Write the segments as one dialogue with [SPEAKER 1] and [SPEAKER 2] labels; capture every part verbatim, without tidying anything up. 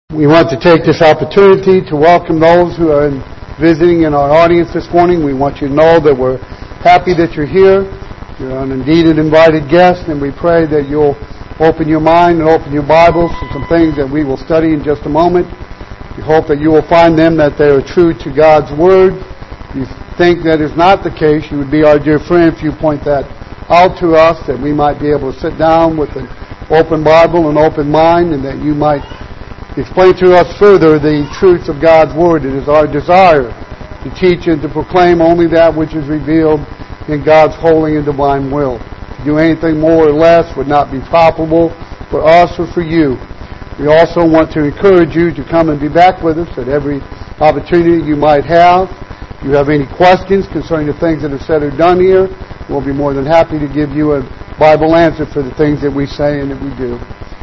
[SPEAKER 1] We want to take this opportunity to welcome those who are visiting in our audience this morning. We want you to know that we're happy that you're here. You're an indeed an invited guest, and we pray that you'll open your mind and open your Bibles to some things that we will study in just a moment. We hope that you will find them that they are true to God's Word. If you think that is not the case, you would be our dear friend if you point that out to us, that we might be able to sit down with an open Bible and open mind, and that you might explain to us further the truths of God's Word. It is our desire to teach and to proclaim only that which is revealed in God's holy and divine will. To do anything more or less would not be profitable for us or for you. We also want to encourage you to come and be back with us at every opportunity you might have. If you have any questions concerning the things that are said or done here, we'll be more than happy to give you a Bible answer for the things that we say and that we do.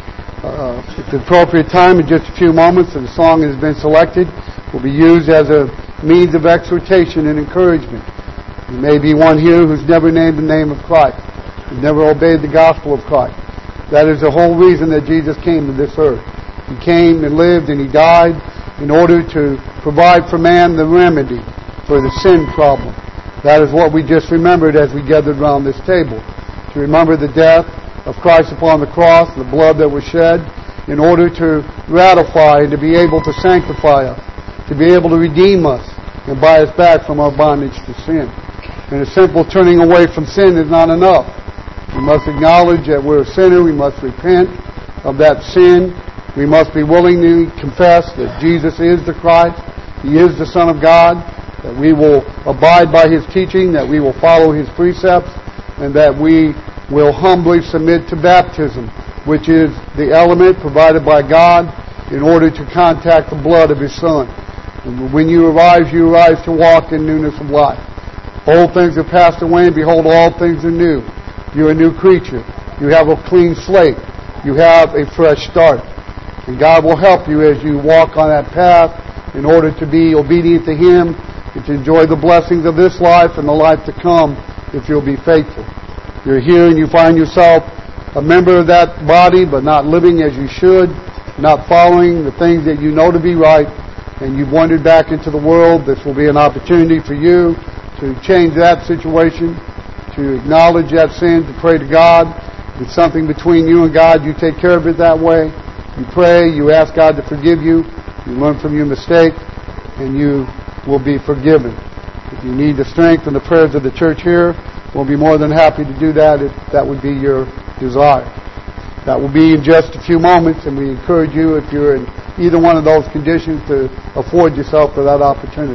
[SPEAKER 1] Uh, at the appropriate time, in just a few moments, and the song has been selected, will be used as a means of exhortation and encouragement. There may be one here who's never named the name of Christ, who's never obeyed the gospel of Christ. That is the whole reason that Jesus came to this earth. He came and lived and He died in order to provide for man the remedy for the sin problem. That is what we just remembered as we gathered around this table. To remember the death of Christ upon the cross, the blood that was shed, in order to ratify and to be able to sanctify us, to be able to redeem us and buy us back from our bondage to sin. And a simple turning away from sin is not enough. We must acknowledge that we're a sinner. We must repent of that sin. We must be willing to confess that Jesus is the Christ. He is the Son of God, that we will abide by His teaching, that we will follow His precepts, and that we will humbly submit to baptism, which is the element provided by God in order to contact the blood of His Son. And when you arise, you arise to walk in newness of life. Old things have passed away, and behold, all things are new. You're a new creature. You have a clean slate. You have a fresh start. And God will help you as you walk on that path in order to be obedient to Him and to enjoy the blessings of this life and the life to come if you'll be faithful. You're here and you find yourself a member of that body, but not living as you should, not following the things that you know to be right, and you've wandered back into the world. This will be an opportunity for you to change that situation, to acknowledge that sin, to pray to God. If it's something between you and God, you take care of it that way. You pray, you ask God to forgive you, you learn from your mistake, and you will be forgiven. If you need the strength and the prayers of the church here, we'll be more than happy to do that if that would be your desire. That will be in just a few moments, and we encourage you, if you're in either one of those conditions, to afford yourself for that opportunity.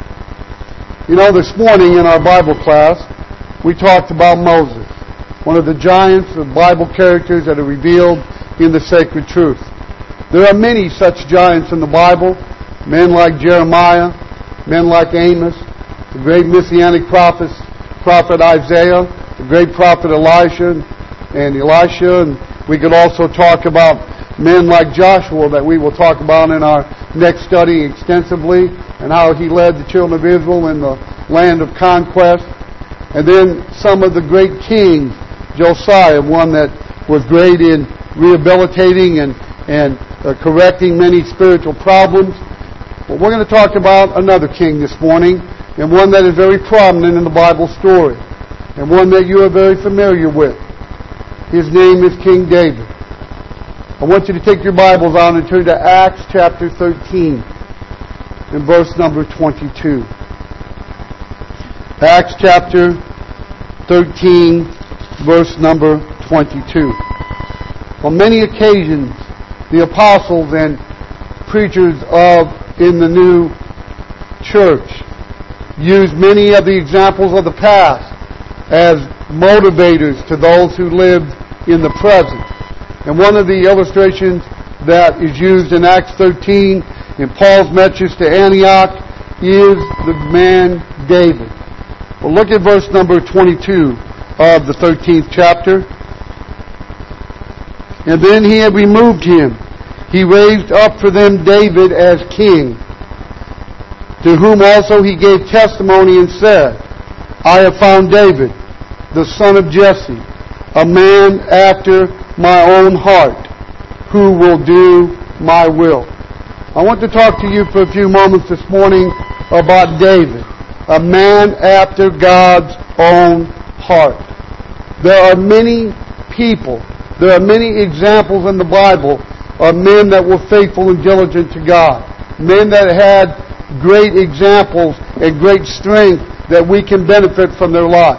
[SPEAKER 1] You know, this morning in our Bible class, we talked about Moses, one of the giants of Bible characters that are revealed in the sacred truth. There are many such giants in the Bible, men like Jeremiah, men like Amos, the great messianic prophets, prophet Isaiah, the great prophet Elijah and Elisha, and we could also talk about men like Joshua that we will talk about in our next study extensively, and how he led the children of Israel in the land of conquest. And then some of the great kings, Josiah, one that was great in rehabilitating and, and uh, correcting many spiritual problems. But we're going to talk about another king this morning, and one that is very prominent in the Bible story, and one that you are very familiar with. His name is King David. I want you to take your Bibles out and turn to Acts chapter thirteen, and verse number twenty-two. Acts chapter thirteen, verse number twenty-two. On many occasions, the apostles and preachers of in the new church used many of the examples of the past as motivators to those who lived in the present. And one of the illustrations that is used in Acts thirteen in Paul's message to Antioch is the man David. Well, look at verse number twenty-two of the thirteenth chapter. And then he had removed him. He raised up for them David as king, to whom also he gave testimony and said, I have found David, the son of Jesse, a man after my own heart, who will do my will. I want to talk to you for a few moments this morning about David, a man after God's own heart. There are many people, there are many examples in the Bible of men that were faithful and diligent to God, men that had great examples and great strength that we can benefit from their lives.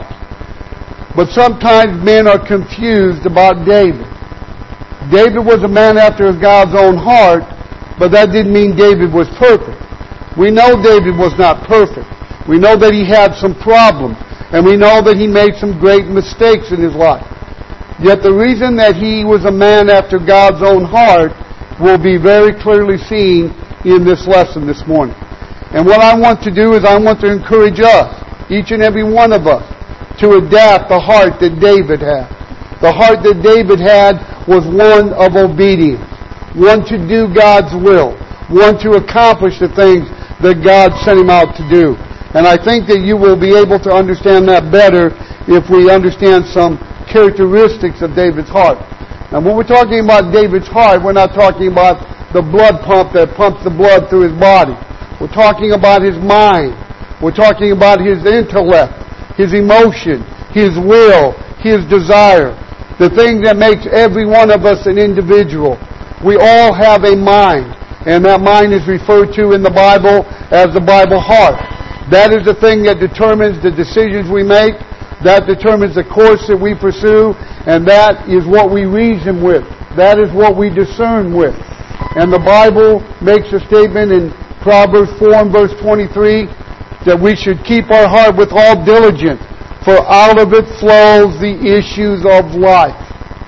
[SPEAKER 1] But sometimes men are confused about David. David was a man after God's own heart, but that didn't mean David was perfect. We know David was not perfect. We know that he had some problems, and we know that he made some great mistakes in his life. Yet the reason that he was a man after God's own heart will be very clearly seen in this lesson this morning. And what I want to do is I want to encourage us, each and every one of us, to adapt the heart that David had. The heart that David had was one of obedience, one to do God's will, one to accomplish the things that God sent him out to do. And I think that you will be able to understand that better if we understand some characteristics of David's heart. Now, when we're talking about David's heart, we're not talking about the blood pump that pumps the blood through his body. We're talking about his mind. We're talking about his intellect, his emotion, his will, his desire, the thing that makes every one of us an individual. We all have a mind, and that mind is referred to in the Bible as the Bible heart. That is the thing that determines the decisions we make, that determines the course that we pursue, and that is what we reason with. That is what we discern with. And the Bible makes a statement in Proverbs four and verse twenty-three that we should keep our heart with all diligence, for out of it flows the issues of life.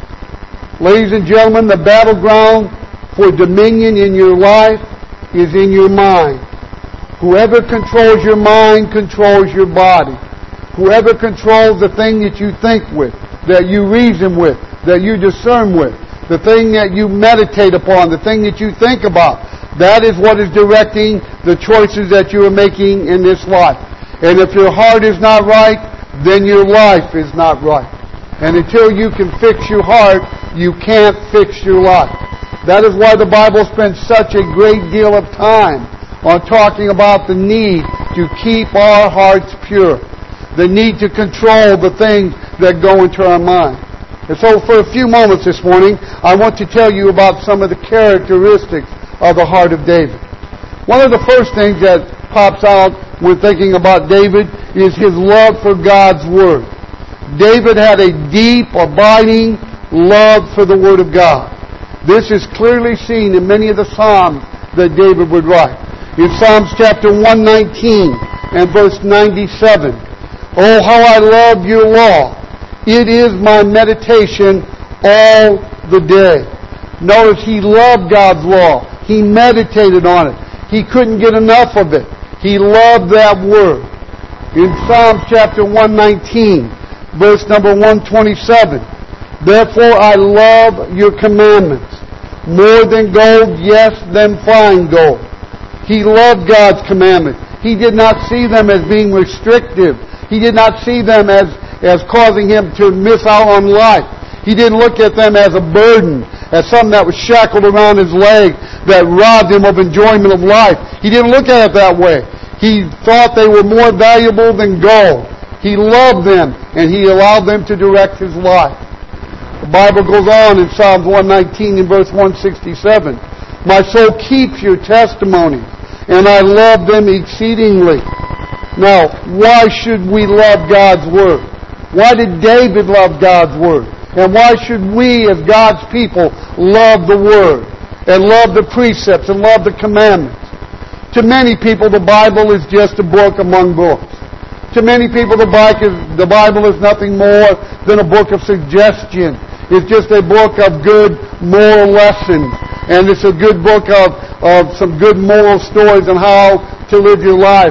[SPEAKER 1] Ladies and gentlemen, the battleground for dominion in your life is in your mind. Whoever controls your mind controls your body. Whoever controls the thing that you think with, that you reason with, that you discern with, the thing that you meditate upon, the thing that you think about, that is what is directing the choices that you are making in this life. And if your heart is not right, then your life is not right. And until you can fix your heart, you can't fix your life. That is why the Bible spends such a great deal of time on talking about the need to keep our hearts pure, the need to control the things that go into our mind. And so for a few moments this morning, I want to tell you about some of the characteristics of the heart of David. One of the first things that pops out when thinking about David is his love for God's Word. David had a deep, abiding love for the Word of God. This is clearly seen in many of the Psalms that David would write. In Psalms chapter one nineteen and verse ninety-seven, "Oh, how I love your law. It is my meditation all the day." Notice he loved God's law. He meditated on it. He couldn't get enough of it. He loved that Word. In Psalms chapter one nineteen, verse number one twenty-seven, "Therefore I love your commandments, more than gold, yes, than fine gold." He loved God's commandments. He did not see them as being restrictive. He did not see them as, as causing him to miss out on life. He didn't look at them as a burden, as something that was shackled around his leg that robbed him of enjoyment of life. He didn't look at it that way. He thought they were more valuable than gold. He loved them, and he allowed them to direct his life. The Bible goes on in Psalms one nineteen and verse one sixty-seven, "My soul keeps your testimonies, and I love them exceedingly." Now, why should we love God's Word? Why did David love God's Word? And why should we, as God's people, love the Word and love the precepts and love the commandments? To many people, the Bible is just a book among books. To many people, the Bible is nothing more than a book of suggestion. It's just a book of good moral lessons. And it's a good book of, of some good moral stories on how to live your life.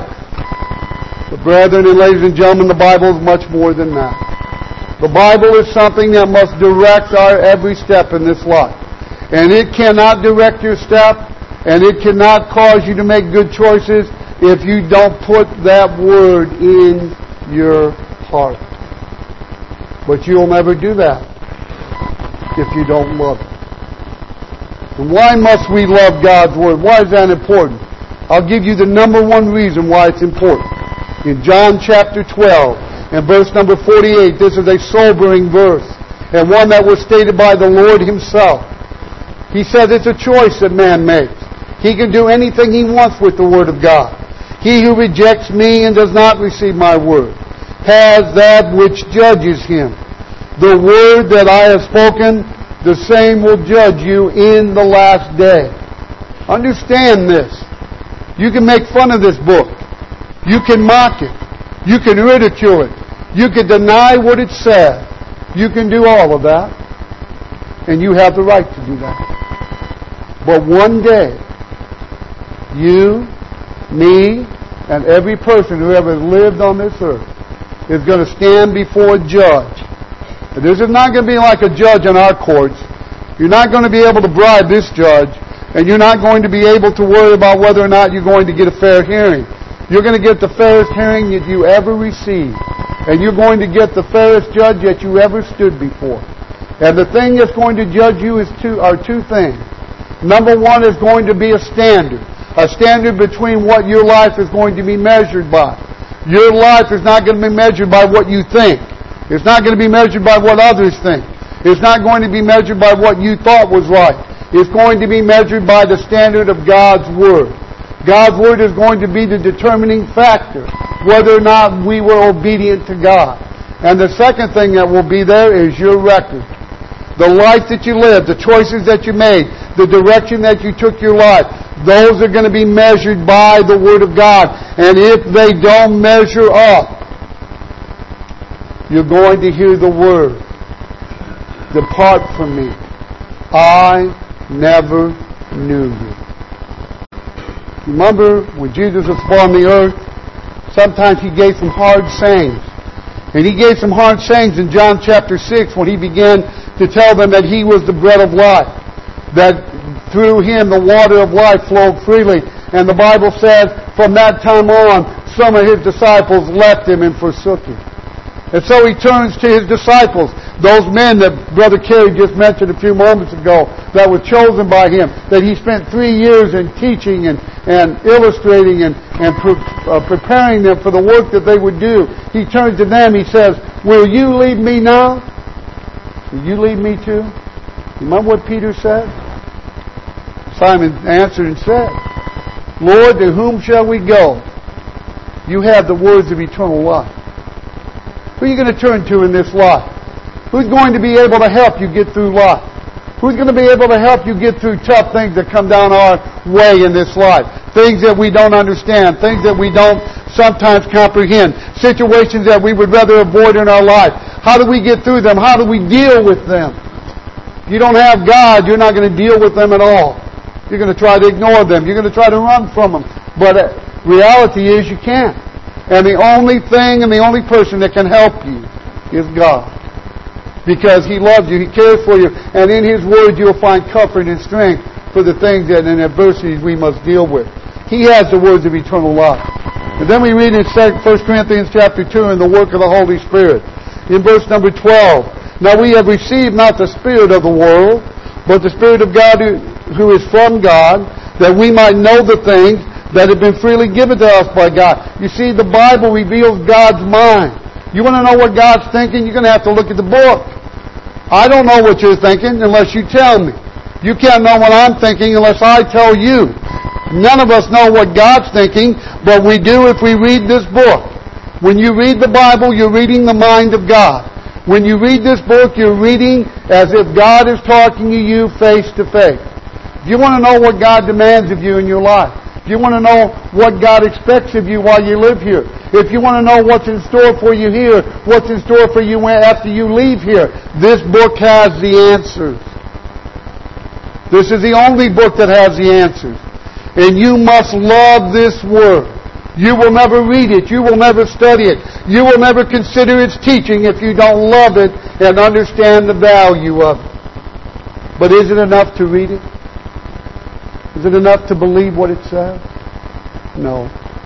[SPEAKER 1] But brethren and ladies and gentlemen, the Bible is much more than that. The Bible is something that must direct our every step in this life. And it cannot direct your step, and it cannot cause you to make good choices if you don't put that Word in your heart. But you'll never do that if you don't love it. And why must we love God's Word? Why is that important? I'll give you the number one reason why it's important. In John chapter twelve and verse number forty-eight, this is a sobering verse, and one that was stated by the Lord Himself. He says it's a choice that man makes. He can do anything he wants with the Word of God. He who rejects me and does not receive my Word has that which judges him. The word that I have spoken, the same will judge you in the last day. Understand this. You can make fun of this book. You can mock it. You can ridicule it. You can deny what it says. You can do all of that. And you have the right to do that. But one day, you, me, and every person who ever lived on this earth is going to stand before a judge. And this is not going to be like a judge in our courts. You're not going to be able to bribe this judge, and you're not going to be able to worry about whether or not you're going to get a fair hearing. You're going to get the fairest hearing that you ever received. And you're going to get the fairest judge that you ever stood before. And the thing that's going to judge you is two, are two things. Number one is going to be a standard. A standard between what your life is going to be measured by. Your life is not going to be measured by what you think. It's not going to be measured by what others think. It's not going to be measured by what you thought was right. It's going to be measured by the standard of God's Word. God's Word is going to be the determining factor whether or not we were obedient to God. And the second thing that will be there is your record. The life that you lived, the choices that you made, the direction that you took your life, those are going to be measured by the Word of God. And if they don't measure up, you're going to hear the word, depart from me. I never knew you. Remember when Jesus was upon the earth, sometimes He gave some hard sayings. And He gave some hard sayings in John chapter six when He began to tell them that He was the bread of life. That through Him the water of life flowed freely. And the Bible says from that time on, some of His disciples left Him and forsook Him. And so He turns to His disciples, those men that Brother Kerry just mentioned a few moments ago, that were chosen by Him, that He spent three years in teaching and, and illustrating and, and pre- uh, preparing them for the work that they would do. He turns to them, He says, will you leave me now? Will you leave me too? Remember what Peter said? Simon answered and said, Lord, to whom shall we go? You have the words of eternal life. Who are you going to turn to in this life? Who's going to be able to help you get through life? Who's going to be able to help you get through tough things that come down our way in this life? Things that we don't understand. Things that we don't sometimes comprehend. Situations that we would rather avoid in our life. How do we get through them? How do we deal with them? If you don't have God, you're not going to deal with them at all. You're going to try to ignore them. You're going to try to run from them. But uh, reality is you can't. And the only thing and the only person that can help you is God. Because He loves you, He cares for you, and in His Word you'll find comfort and strength for the things that in adversities we must deal with. He has the words of eternal life. And then we read in First Corinthians chapter two in the work of the Holy Spirit. In verse number twelve, now we have received not the spirit of the world, but the Spirit of God who, who is from God, that we might know the things that have been freely given to us by God. You see, the Bible reveals God's mind. You want to know what God's thinking? You're going to have to look at the book. I don't know what you're thinking unless you tell me. You can't know what I'm thinking unless I tell you. None of us know what God's thinking, but we do if we read this book. When you read the Bible, you're reading the mind of God. When you read this book, you're reading as if God is talking to you face to face. If you want to know what God demands of you in your life, if you want to know what God expects of you while you live here, if you want to know what's in store for you here, what's in store for you after you leave here, this book has the answers. This is the only book that has the answers. And you must love this Word. You will never read it. You will never study it. You will never consider its teaching if you don't love it and understand the value of it. But is it enough to read it? Is it enough to believe what it says? No.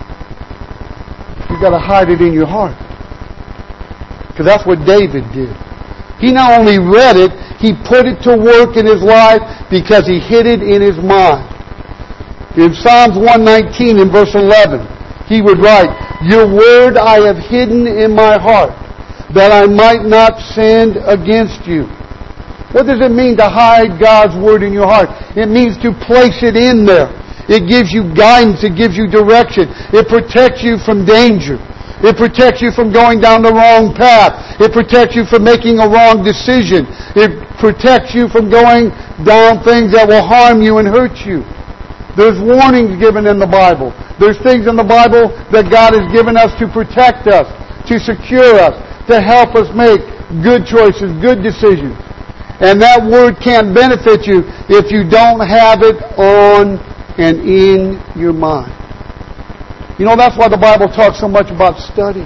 [SPEAKER 1] You've got to hide it in your heart. Because that's what David did. He not only read it, he put it to work in his life because he hid it in his mind. In Psalms one nineteen in verse eleven, he would write, Your word I have hidden in my heart, that I might not sin against you. What does it mean to hide God's word in your heart? It means to place it in there. It gives you guidance. It gives you direction. It protects you from danger. It protects you from going down the wrong path. It protects you from making a wrong decision. It protects you from going down things that will harm you and hurt you. There's warnings given in the Bible. There's things in the Bible that God has given us to protect us, to secure us, to help us make good choices, good decisions. And that word can't benefit you if you don't have it on and in your mind. You know, that's why the Bible talks so much about study.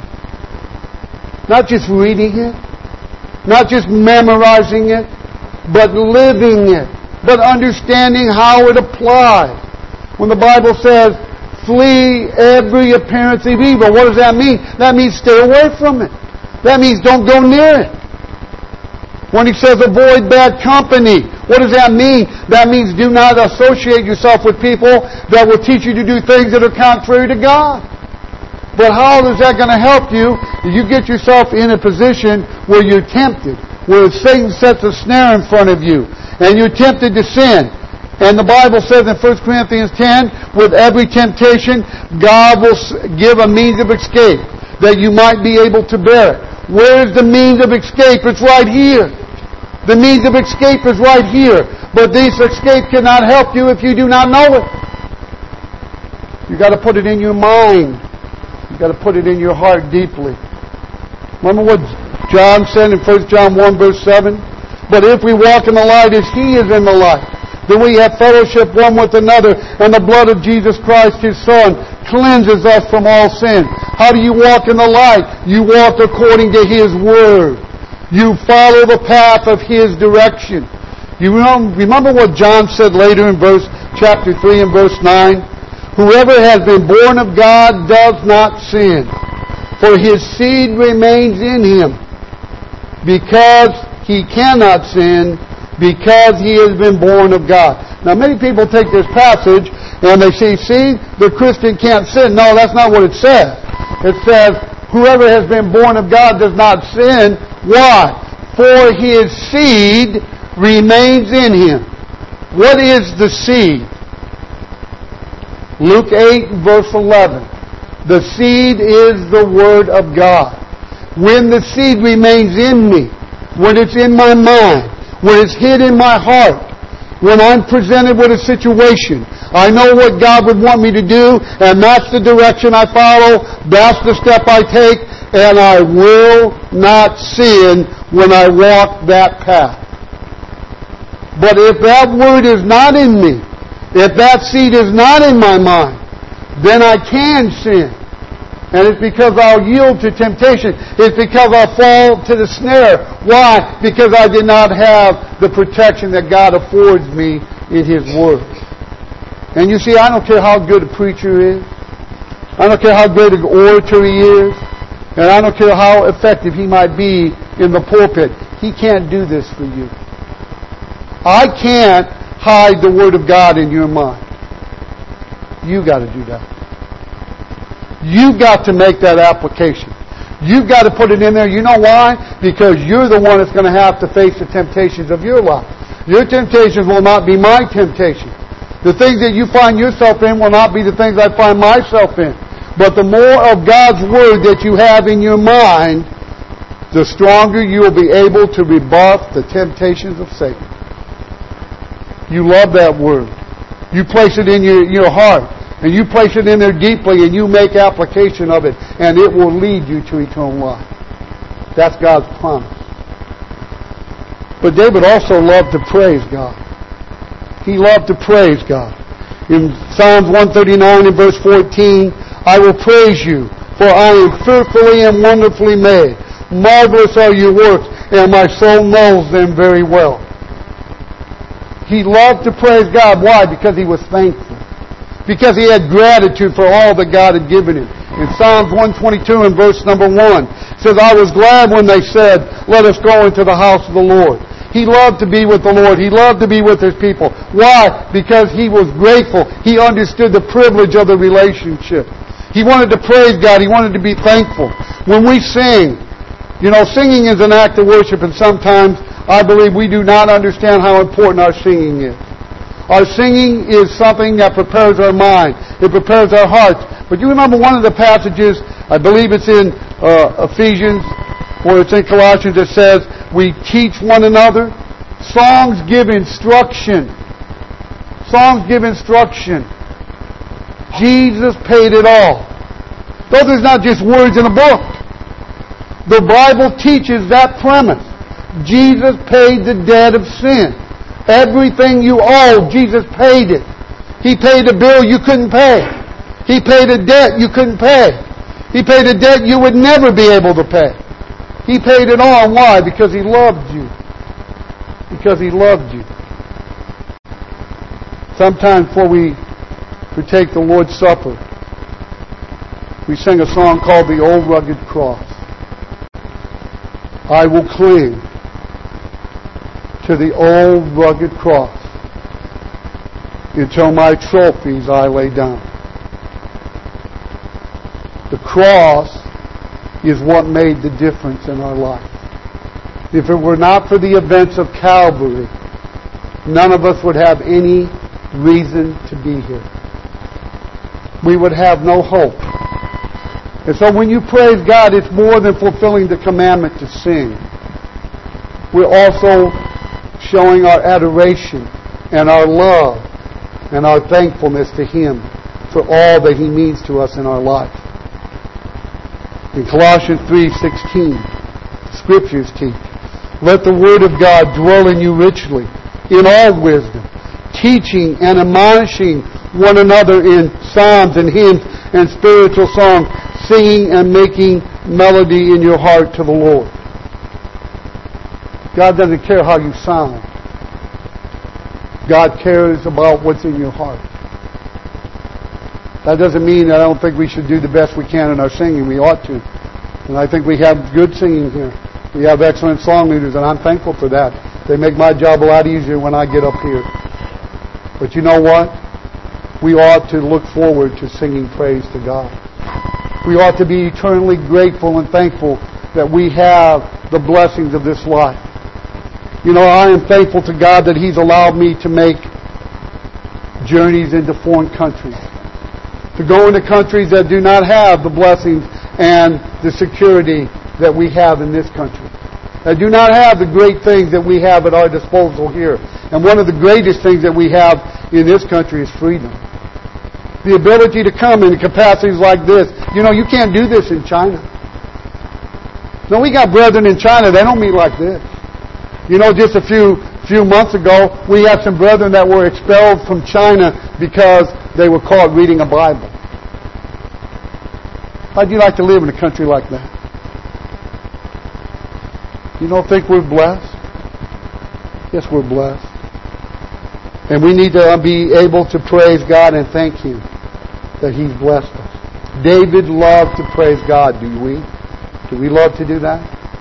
[SPEAKER 1] Not just reading it, not just memorizing it, but living it, but understanding how it applies. When the Bible says, flee every appearance of evil, what does that mean? That means stay away from it. That means don't go near it. When he says avoid bad company, what does that mean? That means do not associate yourself with people that will teach you to do things that are contrary to God. But how is that going to help you if you get yourself in a position where you're tempted, where Satan sets a snare in front of you, and you're tempted to sin? And the Bible says in First Corinthians ten, with every temptation, God will give a means of escape that you might be able to bear it. Where is the means of escape? It's right here. The means of escape is right here. But this escape cannot help you if you do not know it. You've got to put it in your mind. You've got to put it in your heart deeply. Remember what John said in First John one verse seven? But if we walk in the light as He is in the light, then we have fellowship one with another, and the blood of Jesus Christ, His Son, cleanses us from all sin. How do you walk in the light? You walk according to His Word. You follow the path of His direction. You remember what John said later in verse chapter three and verse nine? Whoever has been born of God does not sin, for his seed remains in him, because he cannot sin, because he has been born of God. Now many people take this passage and they say, see, the Christian can't sin. No, that's not what it says. It says, whoever has been born of God does not sin. Why? For his seed remains in him. What is the seed? Luke eight verse eleven. The seed is the Word of God. When the seed remains in me, when it's in my mind, when it's hid in my heart, when I'm presented with a situation, I know what God would want me to do, and that's the direction I follow, that's the step I take, and I will not sin when I walk that path. But if that word is not in me, if that seed is not in my mind, then I can sin. And it's because I'll yield to temptation. It's because I'll fall to the snare. Why? Because I did not have the protection that God affords me in His Word. And you see, I don't care how good a preacher is. I don't care how great an orator he is. And I don't care how effective he might be in the pulpit. He can't do this for you. I can't hide the Word of God in your mind. You got to do that. You've got to make that application. You've got to put it in there. You know why? Because you're the one that's going to have to face the temptations of your life. Your temptations will not be my temptations. The things that you find yourself in will not be the things I find myself in. But the more of God's Word that you have in your mind, the stronger you will be able to rebuff the temptations of Satan. You love that Word. You place it in your, your heart. And you place it in there deeply, and you make application of it, and it will lead you to eternal life. That's God's promise. But David also loved to praise God. He loved to praise God. In Psalms one thirty-nine and verse fourteen, I will praise you, for I am fearfully and wonderfully made. Marvelous are your works, and my soul knows them very well. He loved to praise God. Why? Because he was thankful. Because he had gratitude for all that God had given him. In Psalms one twenty-two and verse number one, it says, I was glad when they said, let us go into the house of the Lord. He loved to be with the Lord. He loved to be with His people. Why? Because he was grateful. He understood the privilege of the relationship. He wanted to praise God. He wanted to be thankful. When we sing, you know, singing is an act of worship, and sometimes I believe we do not understand how important our singing is. Our singing is something that prepares our mind. It prepares our hearts. But you remember one of the passages, I believe it's in uh, Ephesians, or it's in Colossians, that says, we teach one another. Songs give instruction. Songs give instruction. Jesus paid it all. Those are not just words in a book. The Bible teaches that premise. Jesus paid the debt of sin. Everything you owe, Jesus paid it. He paid a bill you couldn't pay. He paid a debt you couldn't pay. He paid a debt you would never be able to pay. He paid it all. Why? Because He loved you. Because He loved you. Sometimes before we, we take the Lord's Supper, we sing a song called The Old Rugged Cross. I will cling to the old rugged cross until my trophies I lay down. The cross is what made the difference in our life. If it were not for the events of Calvary, none of us would have any reason to be here. We would have no hope. And so when you praise God, it's more than fulfilling the commandment to sing. We're also showing our adoration and our love and our thankfulness to Him for all that He means to us in our life. In Colossians three sixteen, the Scriptures teach, let the Word of God dwell in you richly, in all wisdom, teaching and admonishing one another in psalms and hymns and spiritual songs, singing and making melody in your heart to the Lord. God doesn't care how you sound. God cares about what's in your heart. That doesn't mean that I don't think we should do the best we can in our singing. We ought to. And I think we have good singing here. We have excellent song leaders, and I'm thankful for that. They make my job a lot easier when I get up here. But you know what? We ought to look forward to singing praise to God. We ought to be eternally grateful and thankful that we have the blessings of this life. You know, I am thankful to God that He's allowed me to make journeys into foreign countries. To go into countries that do not have the blessings and the security that we have in this country. That do not have the great things that we have at our disposal here. And one of the greatest things that we have in this country is freedom. The ability to come in capacities like this. You know, you can't do this in China. No, we got brethren in China, they don't meet like this. You know, just a few few months ago, we had some brethren that were expelled from China because they were caught reading a Bible. How'd you like to live in a country like that? You don't think we're blessed? Yes, we're blessed. And we need to be able to praise God and thank Him that He's blessed us. David loved to praise God, do we? Do we love to do that?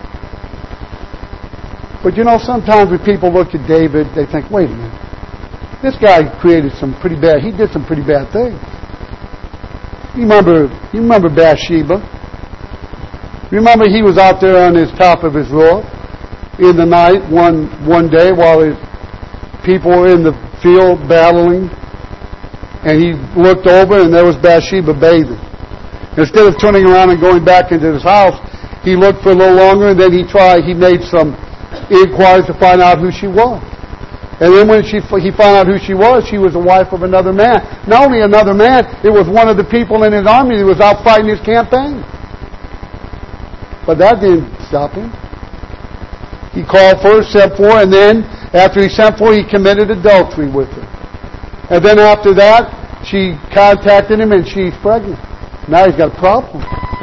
[SPEAKER 1] But you know, sometimes when people look at David, they think, wait a minute. This guy created some pretty bad, he did some pretty bad things. You remember, you remember Bathsheba? Remember he was out there on his top of his roof in the night one one day while his people were in the field battling, and he looked over and there was Bathsheba bathing. Instead of turning around and going back into his house, he looked for a little longer, and then he tried. He made some inquiries to find out who she was. And then when she, he found out who she was, she was the wife of another man. Not only another man, it was one of the people in his army that was out fighting his campaign. But that didn't stop him. He called for her, sent for her, and then after he sent for her, he committed adultery with her. And then after that, she contacted him and she's pregnant. Now he's got a problem.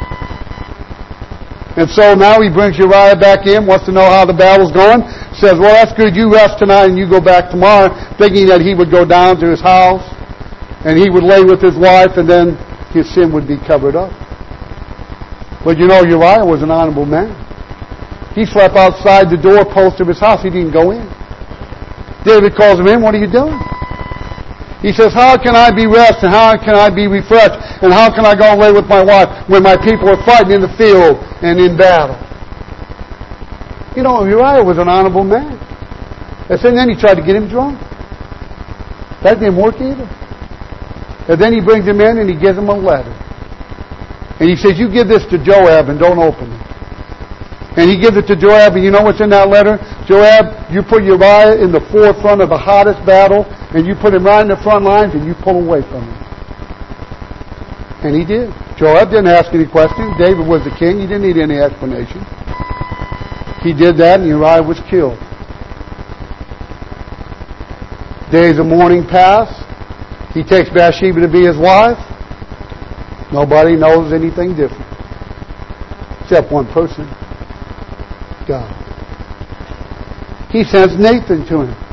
[SPEAKER 1] And so now he brings Uriah back in, wants to know how the battle's going. Says, well, that's good. You rest tonight and you go back tomorrow, thinking that he would go down to his house and he would lay with his wife and then his sin would be covered up. But you know, Uriah was an honorable man. He slept outside the doorpost of his house. He didn't go in. David calls him in. What are you doing? He says, how can I be rest and how can I be refreshed and how can I go away with my wife when my people are fighting in the field and in battle? You know, Uriah was an honorable man. And then he tried to get him drunk. That didn't work either. And then he brings him in and he gives him a letter. And he says, you give this to Joab and don't open it. And he gives it to Joab, and you know what's in that letter? Joab, you put Uriah in the forefront of the hottest battle, and you put him right in the front lines, and you pull away from him. And he did. Joab didn't ask any questions. David was the king. He didn't need any explanation. He did that, and Uriah was killed. Days of mourning pass. He takes Bathsheba to be his wife. Nobody knows anything different. Except one person. God. He sends Nathan to him.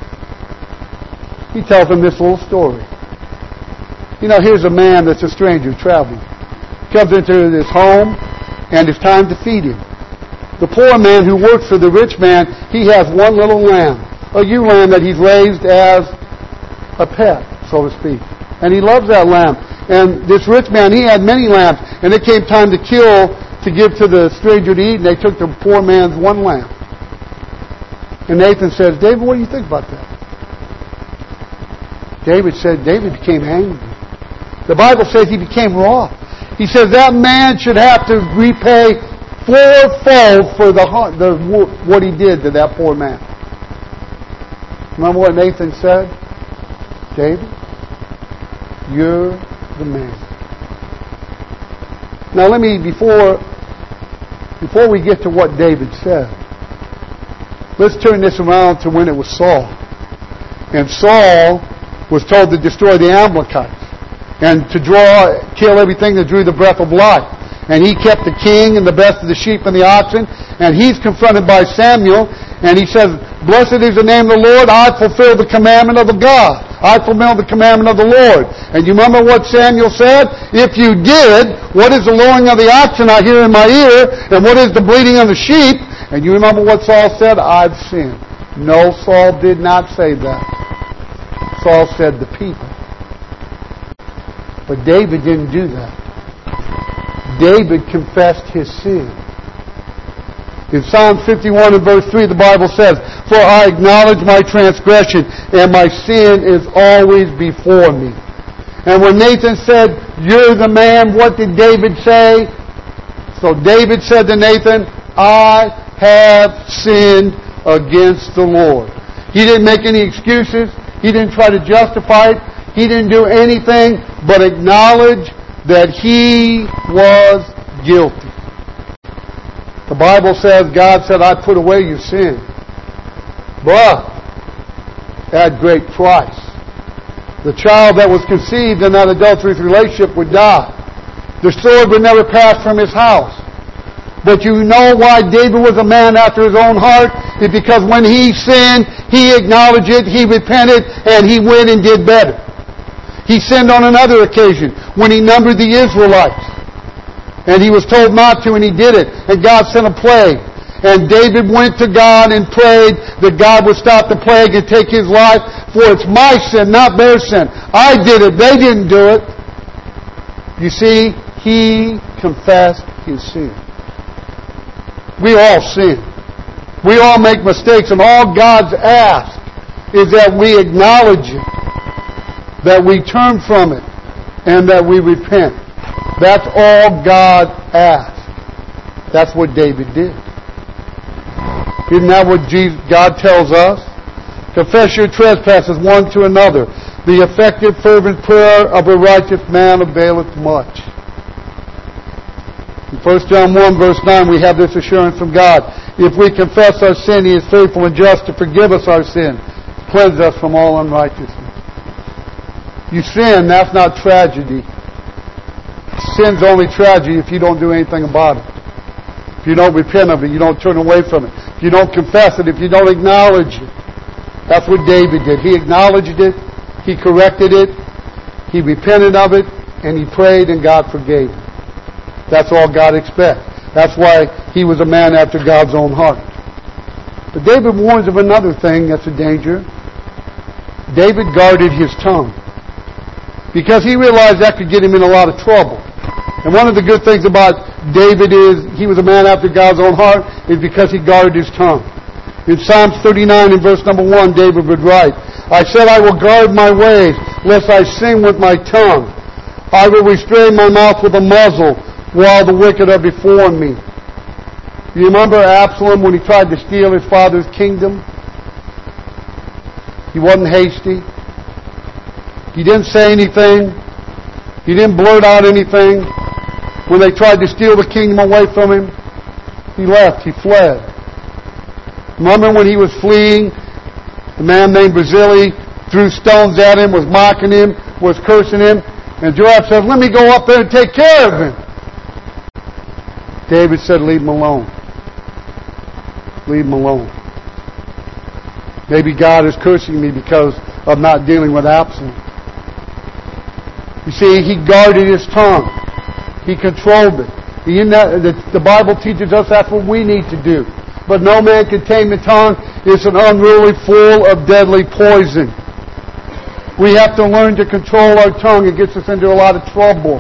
[SPEAKER 1] He tells him this little story. You know, here's a man that's a stranger traveling. Comes into his home, and it's time to feed him. The poor man who works for the rich man, he has one little lamb, a ewe lamb that he's raised as a pet, so to speak. And he loves that lamb. And this rich man, he had many lambs, and it came time to kill to give to the stranger to eat, and they took the poor man's one lamb. And Nathan says, David, what do you think about that? David said, David became angry. The Bible says he became wroth. He says that man should have to repay fourfold for the, the what he did to that poor man. Remember what Nathan said? David, you're the man. Now let me, before Before we get to what David said, let's turn this around to when it was Saul. And Saul was told to destroy the Amalekites and to draw, kill everything that drew the breath of life. And he kept the king and the best of the sheep and the oxen. And he's confronted by Samuel, and he says, blessed is the name of the Lord. I fulfill the commandment of the God. I fulfill the commandment of the Lord. And you remember what Samuel said? If you did, what is the lowing of the oxen I hear in my ear? And what is the bleating of the sheep? And you remember what Saul said? I've sinned. No, Saul did not say that. Saul said the people. But David didn't do that. David confessed his sin. In Psalm fifty-one and verse three, the Bible says, for I acknowledge my transgression, and my sin is always before me. And when Nathan said, you're the man, what did David say? So David said to Nathan, I have sinned against the Lord. He didn't make any excuses. He didn't try to justify it. He didn't do anything but acknowledge that he was guilty. The Bible says, God said, I put away your sin. But at great price. The child that was conceived in that adulterous relationship would die. The sword would never pass from his house. But you know why David was a man after his own heart? It's because when he sinned, he acknowledged it, he repented, and he went and did better. He sinned on another occasion when he numbered the Israelites. And he was told not to, and he did it. And God sent a plague. And David went to God and prayed that God would stop the plague and take his life, for it's my sin, not their sin. I did it. They didn't do it. You see, he confessed his sin. We all sin. We all make mistakes, and all God's asked is that we acknowledge it, that we turn from it, and that we repent. That's all God asked. That's what David did. Isn't that what Jesus, God tells us? Confess your trespasses one to another. The effective, fervent prayer of a righteous man availeth much. In First John one, verse nine, we have this assurance from God. If we confess our sin, He is faithful and just to forgive us our sin, cleanse us from all unrighteousness. You sin, that's not tragedy. Sin's only tragedy if you don't do anything about it. If you don't repent of it, you don't turn away from it. If you don't confess it, if you don't acknowledge it. That's what David did. He acknowledged it, he corrected it, he repented of it, and he prayed and God forgave him. That's all God expects. That's why he was a man after God's own heart. But David warns of another thing that's a danger. David guarded his tongue, because he realized that could get him in a lot of trouble. And one of the good things about David is he was a man after God's own heart is because he guarded his tongue. In Psalms thirty-nine and verse number one, David would write, I said, I will guard my ways, lest I sin with my tongue. I will restrain my mouth with a muzzle, while the wicked are before me. You remember Absalom when he tried to steal his father's kingdom? He wasn't hasty. He didn't say anything. He didn't blurt out anything. When they tried to steal the kingdom away from him, he left. He fled. Remember when he was fleeing, the man named Barzillai threw stones at him, was mocking him, was cursing him, and Joab said, let me go up there and take care of him. David said, leave him alone. Leave him alone. Maybe God is cursing me because of not dealing with Absalom. You see, he guarded his tongue. He controlled it. He, the, the Bible teaches us that's what we need to do. But no man can tame the tongue. It's an unruly, full of deadly poison. We have to learn to control our tongue. It gets us into a lot of trouble.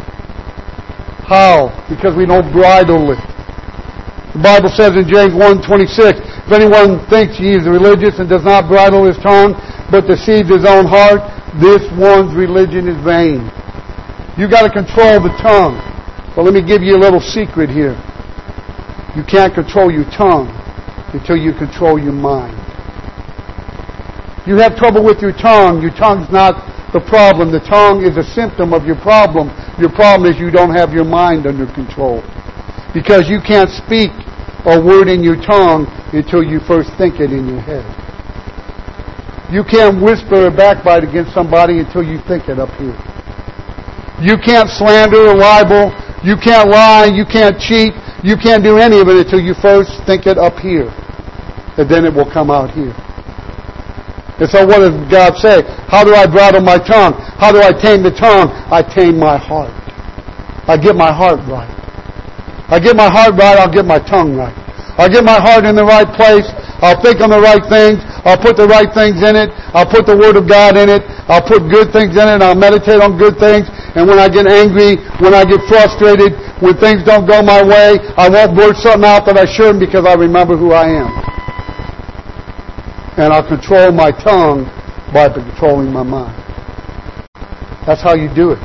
[SPEAKER 1] How? Because we don't bridle it. The Bible says in James one twenty-six, if anyone thinks he is religious and does not bridle his tongue, but deceives his own heart, this one's religion is vain. You've got to control the tongue. Well, let me give you a little secret here. You can't control your tongue until you control your mind. You have trouble with your tongue. Your tongue's not the problem. The tongue is a symptom of your problem. Your problem is you don't have your mind under control. Because you can't speak a word in your tongue until you first think it in your head. You can't whisper or backbite against somebody until you think it up here. You can't slander or libel. You can't lie. You can't cheat. You can't do any of it until you first think it up here. And then it will come out here. And so what does God say? How do I bridle my tongue? How do I tame the tongue? I tame my heart. I get my heart right. I get my heart right, I'll get my tongue right. I'll get my heart in the right place. I'll think on the right things. I'll put the right things in it. I'll put the Word of God in it. I'll put good things in it. I'll meditate on good things. And when I get angry, when I get frustrated, when things don't go my way, I won't blurt something out that I shouldn't because I remember who I am. And I'll control my tongue by controlling my mind. That's how you do it.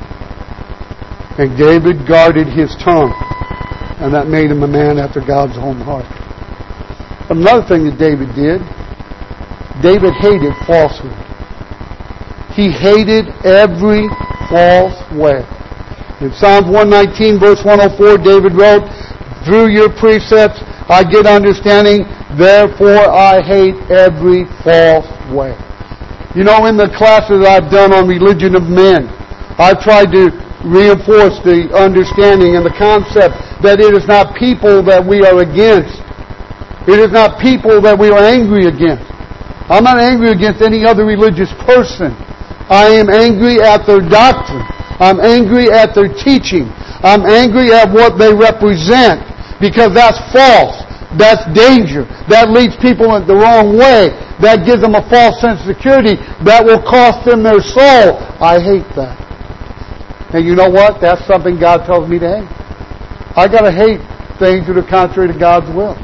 [SPEAKER 1] And David guarded his tongue. And that made him a man after God's own heart. Another thing that David did, David hated falsehood. He hated every false way. In Psalms one nineteen, verse one oh four, David wrote, through your precepts I get understanding, therefore I hate every false way. You know, in the classes I've done on religion of men, I've tried to reinforce the understanding and the concept that it is not people that we are against. It is not people that we are angry against. I'm not angry against any other religious person. I am angry at their doctrine. I'm angry at their teaching. I'm angry at what they represent because that's false. That's danger. That leads people in the wrong way. That gives them a false sense of security. That will cost them their soul. I hate that. And you know what? That's something God tells me to hate. I got to hate things that are contrary to God's will.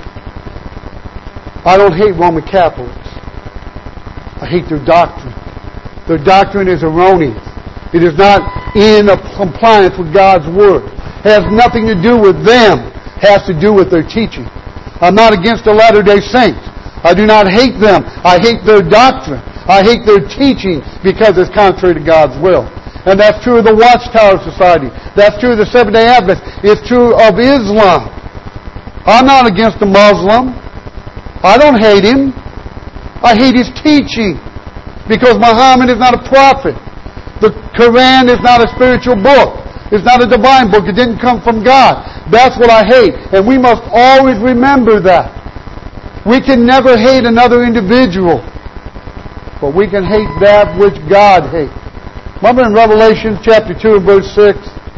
[SPEAKER 1] I don't hate Roman Catholics. I hate their doctrine. Their doctrine is erroneous. It is not in compliance with God's Word. It has nothing to do with them. It has to do with their teaching. I'm not against the Latter-day Saints. I do not hate them. I hate their doctrine. I hate their teaching because it's contrary to God's will. And that's true of the Watchtower Society. That's true of the Seventh-day Adventists. It's true of Islam. I'm not against a Muslim. I don't hate him. I hate his teaching. Because Muhammad is not a prophet. The Quran is not a spiritual book. It's not a divine book. It didn't come from God. That's what I hate. And we must always remember that. We can never hate another individual. But we can hate that which God hates. Remember in Revelation chapter two and verse six,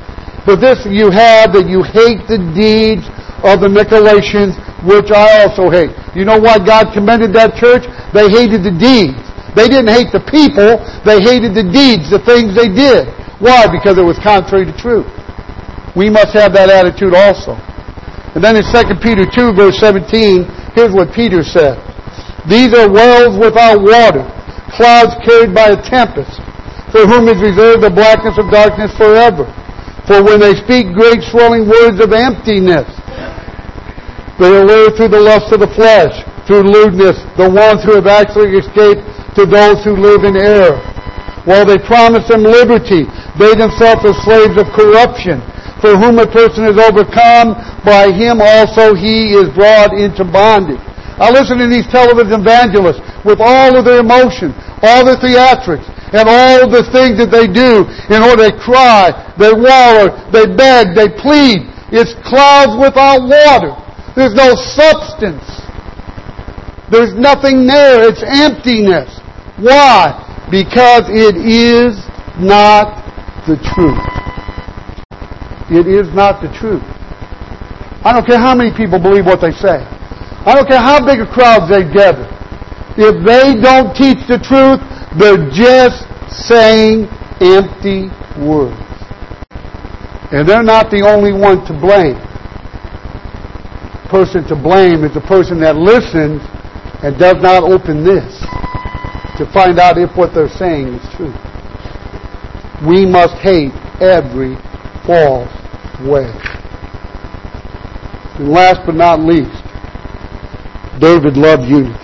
[SPEAKER 1] But this you have, that you hate the deeds of the Nicolaitans, which I also hate. You know why God commended that church? They hated the deeds. They didn't hate the people. They hated the deeds, the things they did. Why? Because it was contrary to truth. We must have that attitude also. And then in Second Peter two, verse seventeen, here's what Peter said. These are wells without water, clouds carried by a tempest, for whom is reserved the blackness of darkness forever. For when they speak great swelling words of emptiness, they allure through the lust of the flesh, through lewdness, the ones who have actually escaped to those who live in error. While they promise them liberty, they themselves are slaves of corruption. For whom a person is overcome, by him also he is brought into bondage. I listen to these television evangelists with all of their emotion, all the theatrics, and all the things that they do in order to cry, they wail, they beg, they plead. It's clouds without water. There's no substance. There's nothing there. It's emptiness. Why? Because it is not the truth. It is not the truth. I don't care how many people believe what they say. I don't care how big a crowd they gather. If they don't teach the truth, they're just saying empty words. And they're not the only one to blame. The person to blame is the person that listens and does not open this to find out if what they're saying is true. We must hate every false way. And last but not least, David loved unity.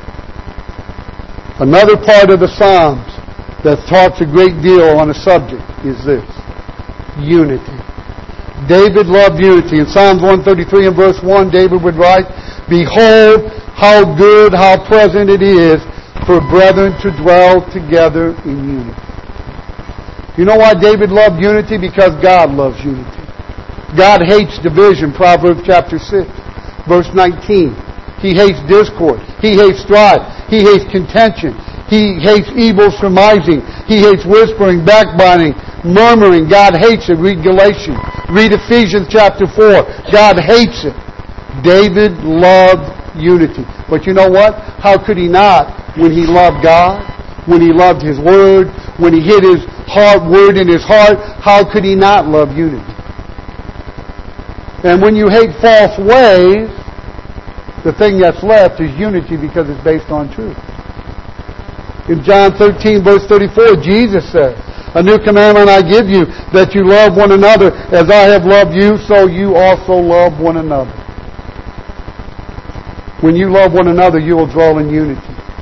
[SPEAKER 1] Another part of the Psalms that talks a great deal on a subject is this: unity. David loved unity. In Psalms one thirty-three and verse one, David would write, "Behold, how good, how pleasant it is for brethren to dwell together in unity." You know why David loved unity? Because God loves unity. God hates division, Proverbs chapter six, verse nineteen. He hates discord. He hates strife. He hates contention. He hates evil surmising. He hates whispering, backbiting, murmuring. God hates it. Read Galatians. Read Ephesians chapter four. God hates it. David loved unity. But you know what? How could he not when he loved God? When he loved His Word? When he hid His heart word in his heart? How could he not love unity? And when you hate false ways, the thing that's left is unity because it's based on truth. In John thirteen, verse thirty-four, Jesus said, "A new commandment I give you, that you love one another. As I have loved you, so you also love one another." When you love one another, you will dwell in unity.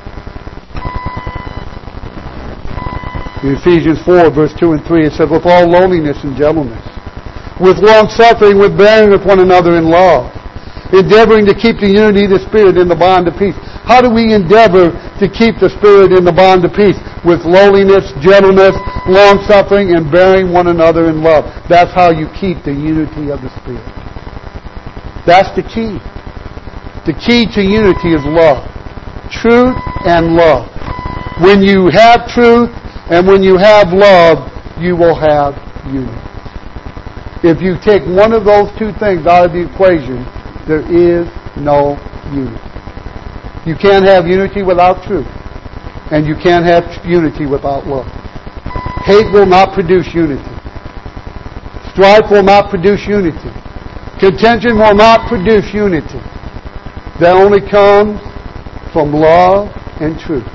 [SPEAKER 1] In Ephesians four, verse two and three, it says, "With all lowliness and gentleness, with long suffering, with bearing with one another in love, endeavoring to keep the unity of the Spirit in the bond of peace." How do we endeavor to keep the Spirit in the bond of peace? With lowliness, gentleness, long suffering, and bearing one another in love. That's how you keep the unity of the Spirit. That's the key. The key to unity is love. Truth and love. When you have truth and when you have love, you will have unity. If you take one of those two things out of the equation, there is no unity. You can't have unity without truth. And you can't have unity without love. Hate will not produce unity. Strife will not produce unity. Contention will not produce unity. That only comes from love and truth.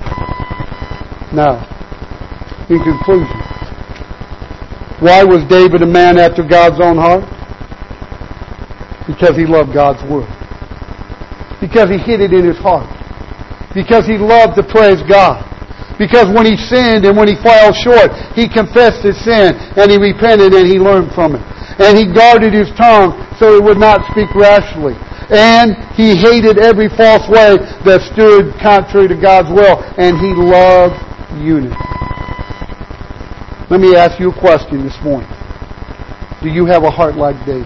[SPEAKER 1] Now, in conclusion, why was David a man after God's own heart? Because he loved God's Word. Because he hid it in his heart. Because he loved to praise God. Because when he sinned and when he fell short, he confessed his sin and he repented and he learned from it. And he guarded his tongue so he would not speak rashly. And he hated every false way that stood contrary to God's will. And he loved unity. Let me ask you a question this morning. Do you have a heart like David?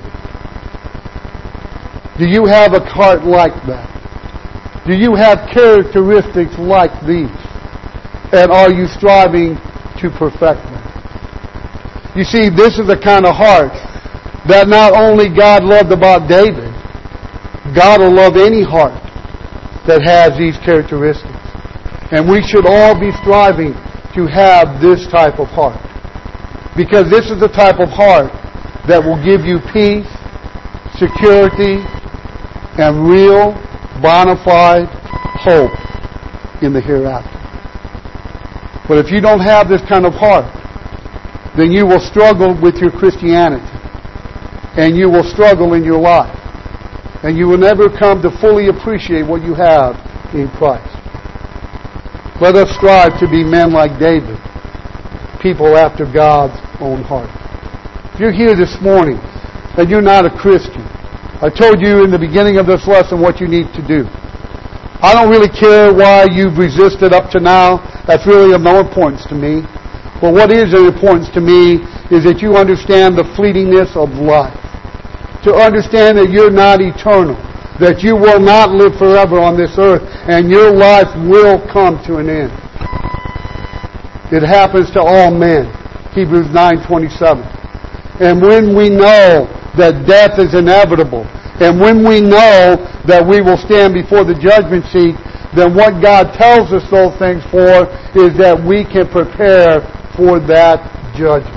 [SPEAKER 1] Do you have a heart like that? Do you have characteristics like these? And are you striving to perfect them? You see, this is the kind of heart that not only God loved about David, God will love any heart that has these characteristics. And we should all be striving to have this type of heart. Because this is the type of heart that will give you peace, security, and real, bona fide hope in the hereafter. But if you don't have this kind of heart, then you will struggle with your Christianity. And you will struggle in your life. And you will never come to fully appreciate what you have in Christ. Let us strive to be men like David, people after God's own heart. If you're here this morning and you're not a Christian, I told you in the beginning of this lesson what you need to do. I don't really care why you've resisted up to now. That's really of no importance to me. But what is of importance to me is that you understand the fleetingness of life. To understand that you're not eternal. That you will not live forever on this earth. And your life will come to an end. It happens to all men. Hebrews nine twenty-seven. And when we know that death is inevitable, and when we know that we will stand before the judgment seat, then what God tells us those things for is that we can prepare for that judgment.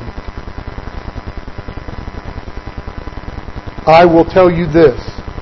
[SPEAKER 1] I will tell you this.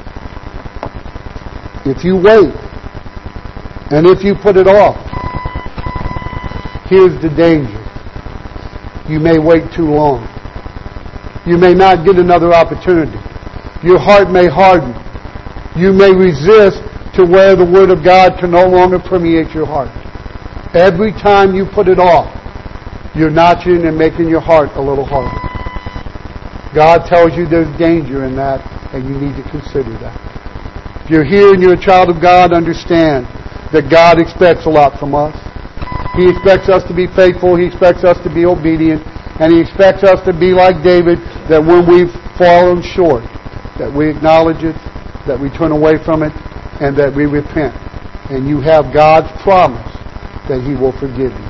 [SPEAKER 1] If you wait, and if you put it off, here's the danger. You may wait too long. You may not get another opportunity. Your heart may harden. You may resist to where the Word of God can no longer permeate your heart. Every time you put it off, you're notching and making your heart a little harder. God tells you there's danger in that, and you need to consider that. If you're here and you're a child of God, understand that God expects a lot from us. He expects us to be faithful. He expects us to be obedient. And He expects us to be like David, that when we've fallen short, that we acknowledge it, that we turn away from it, and that we repent. And you have God's promise that He will forgive you.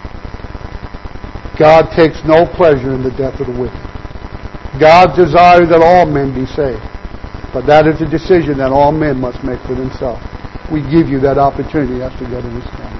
[SPEAKER 1] God takes no pleasure in the death of the wicked. God desires that all men be saved. But that is a decision that all men must make for themselves. We give you that opportunity as together we stand.